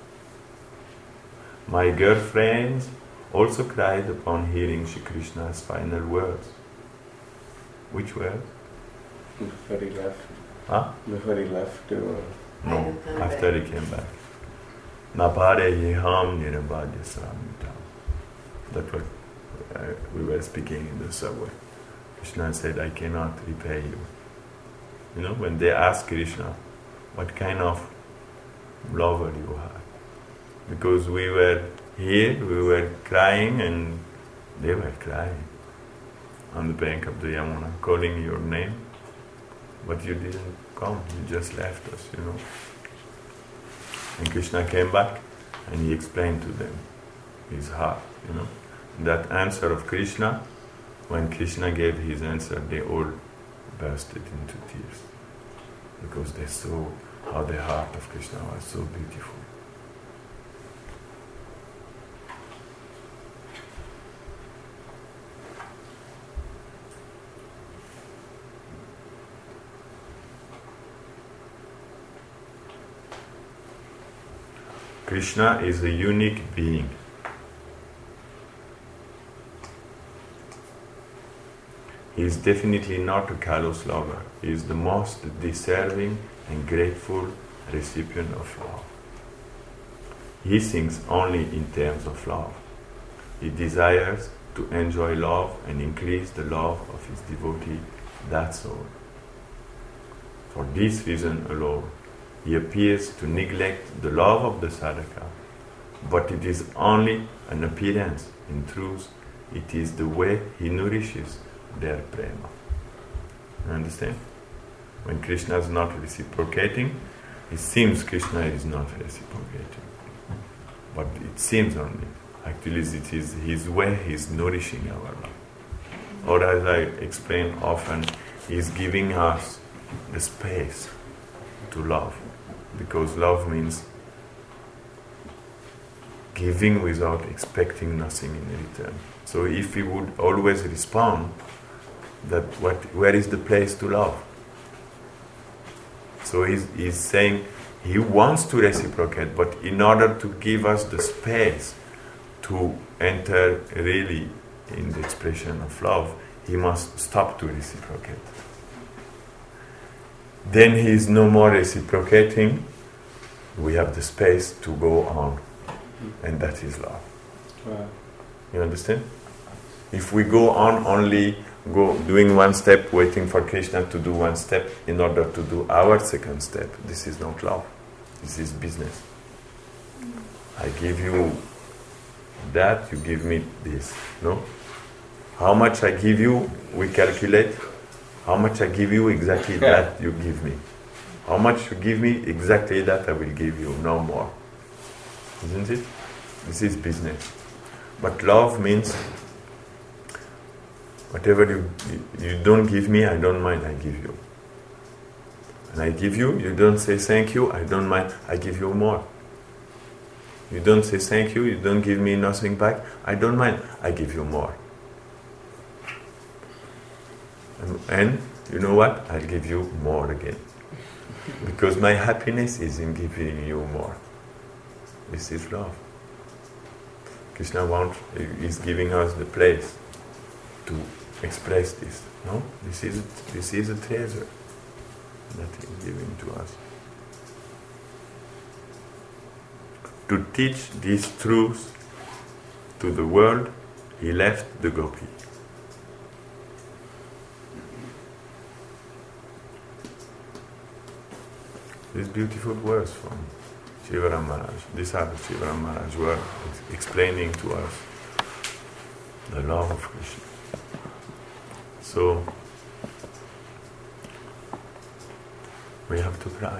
My girlfriends also cried upon hearing Shri Krishna's final words. Which words? Before he left. Huh? Before he left to... Uh, No, after he came back. Napare yeham nirabadya samitam. That's what uh, we were speaking in the subway. Krishna said, I cannot repay you. You know, when they asked Krishna, what kind of lover you are? Because we were here, we were crying, and they were crying on the bank of the Yamuna, calling your name, but you didn't come, you just left us, you know. And Krishna came back, and he explained to them his heart, you know. That answer of Krishna, when Krishna gave his answer, they all bursted into tears, because they saw how the heart of Krishna was so beautiful. Krishna is a unique being. He is definitely not a callous lover. He is the most deserving and grateful recipient of love. He thinks only in terms of love. He desires to enjoy love and increase the love of his devotee, that's all. For this reason alone, he appears to neglect the love of the sadhaka, but it is only an appearance. In truth, it is the way he nourishes their prema. You understand? When Krishna is not reciprocating, it seems Krishna is not reciprocating. But it seems only. Actually, it is his way he is nourishing our love. Or as I explain often, he is giving us the space to love. Because love means giving without expecting nothing in return. So if we would always respond, that what, where is the place to love? So he's, he's saying he wants to reciprocate, but in order to give us the space to enter really in the expression of love, he must stop to reciprocate. Then he is no more reciprocating, we have the space to go on, and that is love. wow. You understand? If we go on only go doing one step, waiting for Krishna to do one step in order to do our second step, this is not love. This is business. I give you that, you give me this. No? How much I give you, we calculate. How much I give you, exactly that you give me. How much you give me, exactly that I will give you, no more. Isn't it? This is business. But love means whatever you, you don't give me, I don't mind, I give you. And I give you, you don't say thank you, I don't mind, I give you more. You don't say thank you, you don't give me nothing back, I don't mind, I give you more. And, and you know what? I'll give you more again. Because my happiness is in giving you more. This is love. Krishna wants, is giving us the place to express this. No, this is this is a treasure that he is giving to us. To teach these truths to the world, he left the gopi. These beautiful words from Shivaram Maharaj. These are the Shivaram Maharaj were explaining to us the love of Krishna. So, we have to cry.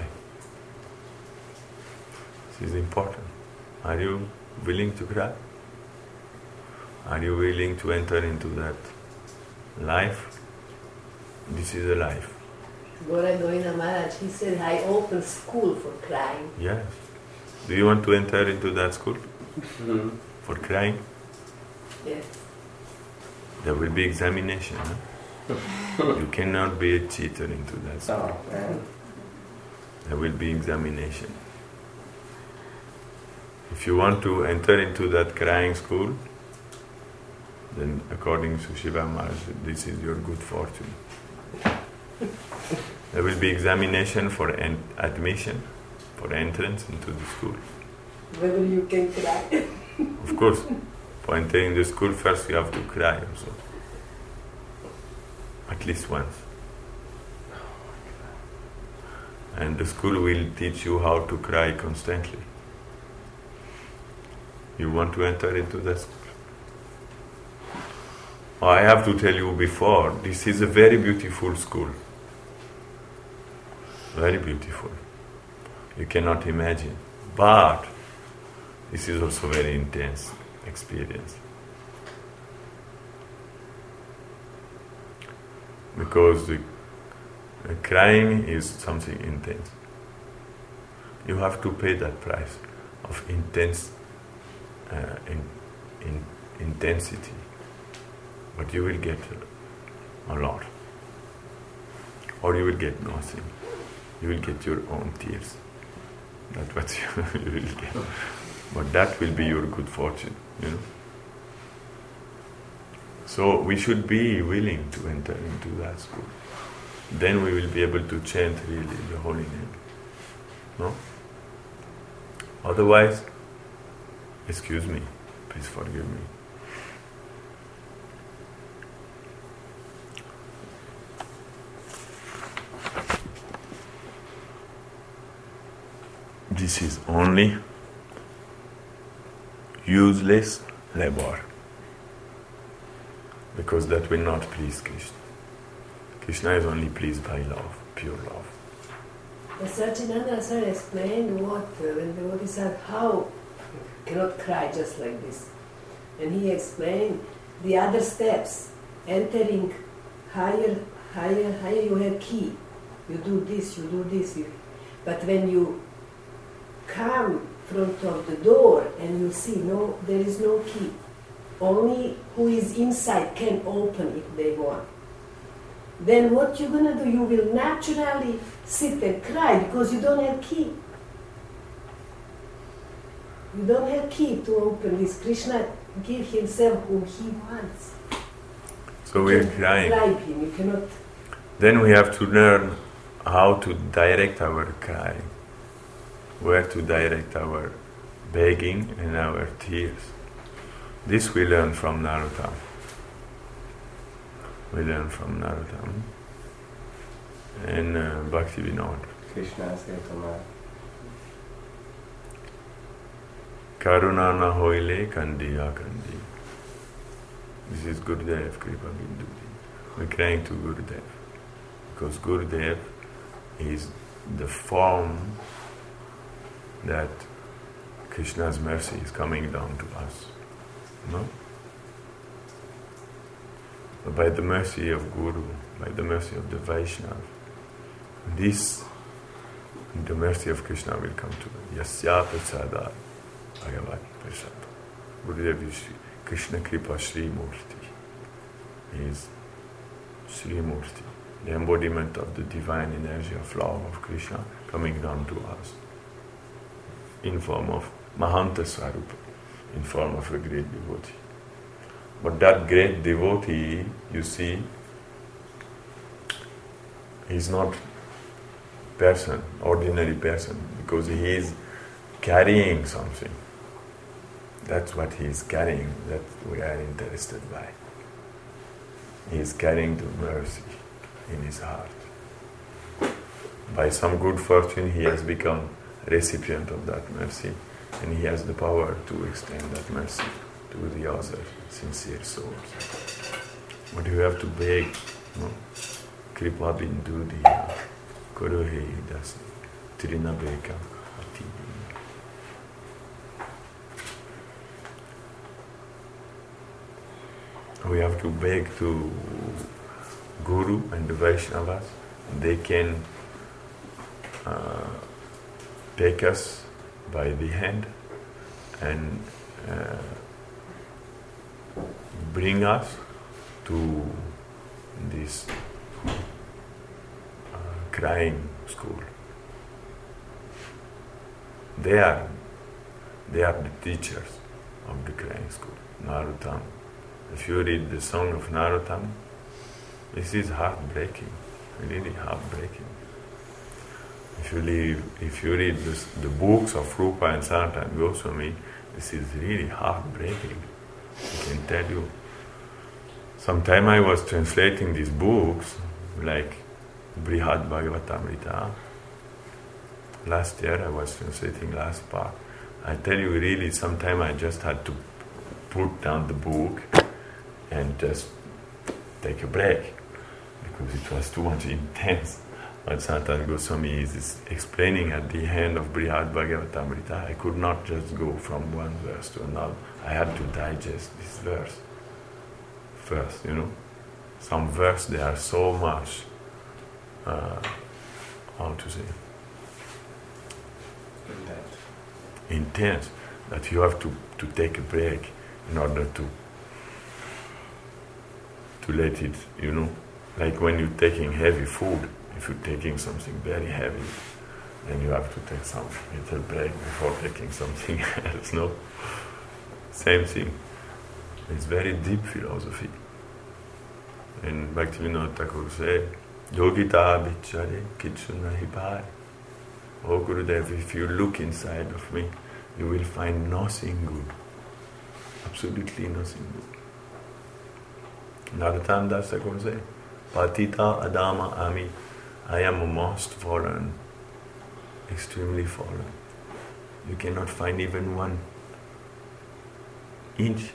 This is important. Are you willing to cry? Are you willing to enter into that life? This is a life. Gaura Govinda Maharaj, he said, I open school for crying. Yes. Do you want to enter into that school? Mm-hmm. For crying? Yes. There will be examination. Huh? You cannot be a cheater into that school. Oh, man. There will be examination. If you want to enter into that crying school, then according to Shiva Maharaj, this is your good fortune. There will be examination for en- admission, for entrance into the school. Whether you can cry. Of course, for entering the school, first you have to cry also. At least once. And the school will teach you how to cry constantly. You want to enter into that school? Oh, I have to tell you before, this is a very beautiful school. Very beautiful. You cannot imagine. But this is also very intense experience. Because the, the crying is something intense. You have to pay that price of intense uh, in, in intensity. But you will get a lot. Or you will get nothing. You will get your own tears. That's what you, you will get. But that will be your good fortune, you know. So we should be willing to enter into that school. Then we will be able to chant really the holy name. No? Otherwise, excuse me, please forgive me. This is only useless labor, because that will not please Krishna. Krishna is only pleased by love, pure love. The Satchidananda Sir explained what, uh, when the devotee said, how you cannot cry just like this. And he explained the other steps, entering higher, higher, higher, you have key. You do this, you do this. You, but when you come front of the door and you see no, there is no key. Only who is inside can open if they want. Then what you're gonna do? You will naturally sit and cry because you don't have key. You don't have key to open this. Krishna give himself whom he wants. So we are crying. Bribe him. You cannot. Then we have to learn how to direct our crying, where to direct our begging and our tears. This we learn from Narottam. We learn from Narottam and uh, Bhaktivinoda. Krishna said to me, Karuna na hoile kandiya kandi. This is Gurudev Kripa Bindudi. We're crying to Gurudev because Gurudev is the form that Krishna's mercy is coming down to us. No? But by the mercy of Guru, by the mercy of the Vaishnava, this, the mercy of Krishna will come to us. Yasya prasada bhagavat prasada. Gurudev is Krishna Kripa Sri Murti. He is Sri Murti, the embodiment of the divine energy of love of Krishna coming down to us in form of Mahanta Swarupa, in form of a great devotee. But that great devotee, you see, he's not person, ordinary person, because he is carrying something. That's what he is carrying, that we are interested by. He is carrying the mercy in his heart. By some good fortune, he has become recipient of that mercy, and he has the power to extend that mercy to the other sincere souls. But you have to beg, no? Kripa bindu diya, korohe dasi, trina beka ati. We have to beg to Guru and the Vaishnavas. They can uh, take us by the hand and uh, bring us to this uh, crying school. They are, they are the teachers of the crying school, Narottam. If you read the song of Narottam, this is heartbreaking, really heartbreaking. If you read, if you read this, the books of Rupa and Sanatana Goswami, this is really heartbreaking. I can tell you. Sometime I was translating these books, like Brihad Bhagavatamrita. Last year I was translating last part. I tell you really, sometime I just had to put down the book and just take a break, because it was too much intense. What Sanatana Goswami is, is explaining at the end of Brihad Bhagavatamrita, I could not just go from one verse to another. I had to digest this verse first, you know. Some verse, they are so much, uh, how to say, Intense. intense, that you have to, to take a break in order to to let it, you know, like when you're taking heavy food, if you're taking something very heavy, then you have to take some little break before taking something else, no? Same thing. It's very deep philosophy. And Bhaktivinoda Thakur said, Yogita vichare kichu nahi bhare. Oh Gurudev, if you look inside of me, you will find nothing good. Absolutely nothing good. Narottam Das Thakur said, Patita Adama Ami, I am most fallen, extremely fallen. You cannot find even one inch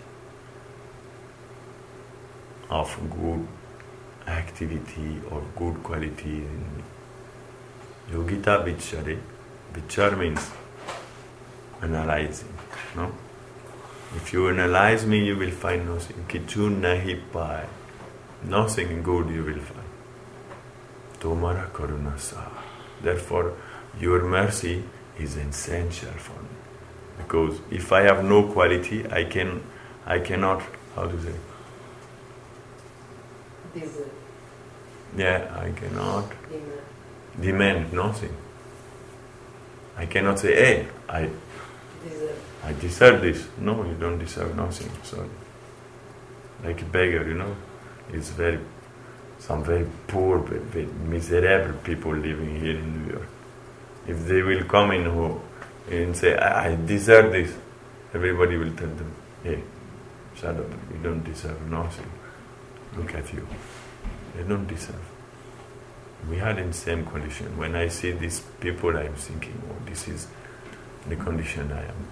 of good activity or good quality in me. Yogita Vichare, Vichar means analyzing, no? If you analyze me, you will find nothing. Kichu nahi pai. Nothing good you will find. Tomara karuna sa. Therefore, your mercy is essential for me. Because if I have no quality, I can, I cannot, how to say? Deserve. Yeah, I cannot Demand. demand nothing. I cannot say, hey, I Deserve. I deserve this. No, you don't deserve nothing, sorry. Like a beggar, you know, it's very, some very poor, very, very miserable people living here in New York. If they will come in who, and say, I, I deserve this, everybody will tell them, hey, shut up, you don't deserve nothing. Look at you. They don't deserve. We are in the same condition. When I see these people, I'm thinking, oh, this is the condition I am.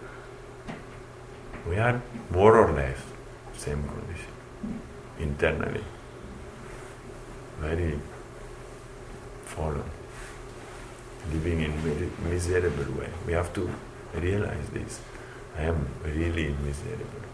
We are more or less same condition, internally. Very fallen, living in a miserable way. We have to realize this. I am really miserable.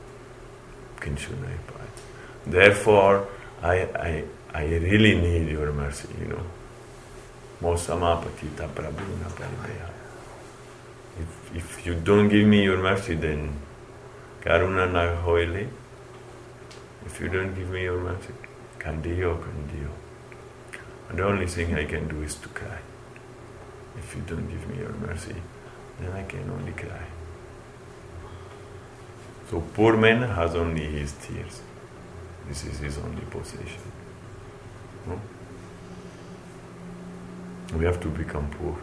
Therefore, I, I, I really need your mercy, you know. Mosamapatita prabhuna parideha. If, if you don't give me your mercy, then karuna na hoile. If you don't give me your mercy, kandiyo, kandiyo. And the only thing I can do is to cry. If you don't give me your mercy, then I can only cry. So poor man has only his tears. This is his only possession. No? We have to become poor.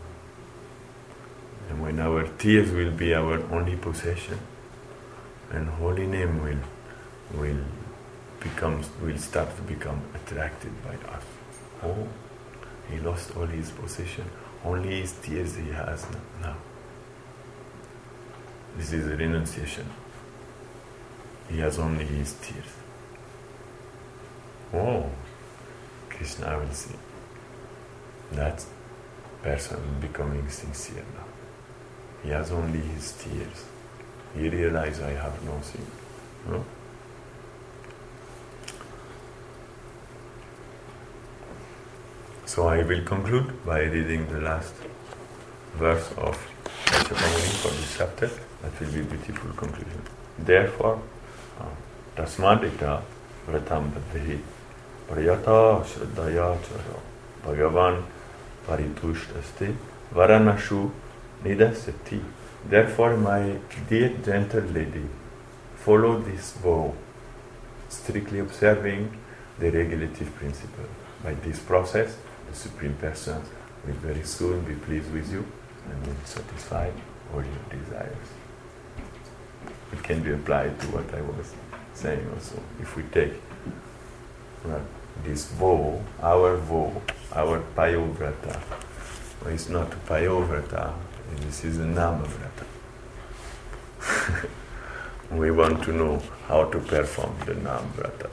And when our tears will be our only possession, and holy name will will become will start to become attracted by us. Oh, he lost all his possession, only his tears he has now. This is a renunciation. He has only his tears. Oh, Krishna will see. That person becoming sincere now. He has only his tears. He realizes I have nothing. No? So I will conclude by reading the last verse of Vaishyakamuni for this chapter. That will be a beautiful conclusion. Therefore, tasmadita vratam badhi prayata shraddhaya chara bhagavan paritushtasthi varanashu nidasyati. Therefore, my dear gentle lady, follow this vow, strictly observing the regulative principle. By this process, the Supreme Person will very soon be pleased with you and will satisfy all your desires. It can be applied to what I was saying also. If we take well, this vow, our vow, our payovrata, well, it's not payovrata, this is a namavrata. We want to know how to perform the namavrata,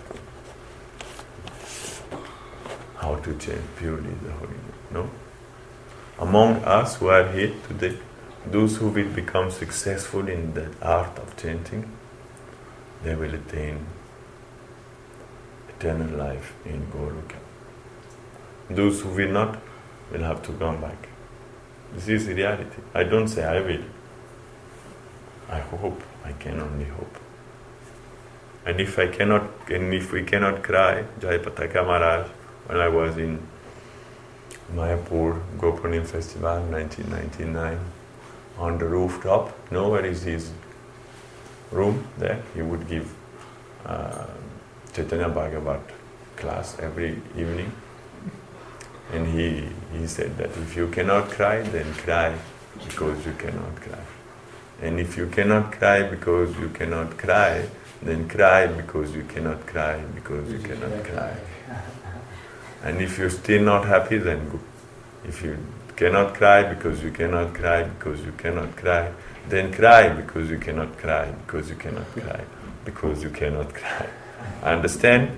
how to chant purely the holy name. No? Among us who are here today, those who will become successful in the art of chanting, they will attain eternal life in Goloka. Those who will not will have to come back. This is the reality. I don't say I will. I hope. I can only hope. And if I cannot, and if we cannot cry, Jayapataka Maharaj, when I was in Mayapur Gopunim Festival nineteen ninety-nine, on the rooftop, no, where is his room there? He would give uh, Chaitanya Bhagavat class every evening. And he, he said that if you cannot cry, then cry because you cannot cry. And if you cannot cry because you cannot cry, then cry because you cannot cry because you cannot cry. And if you're still not happy, then go. If you cannot cry because you cannot cry because you cannot cry, then cry because you cannot cry because you cannot cry because you cannot cry. Understand?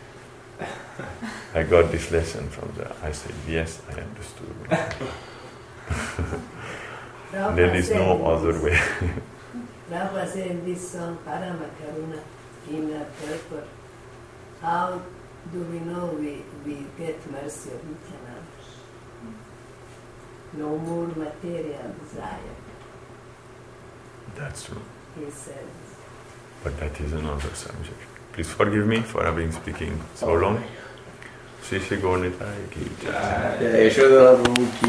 I got this lesson from there. I said, yes, I understood. There is no other way. Prabhupada said in this song, Parama Karuna, in a purport, how do we know we, we get mercy of Nityananda? No more material desire. That's true. He says. But that is another subject. Please forgive me for having speaking so long. Shri Shri Gaur Nitai ki jai. Yashoda Prabhu ki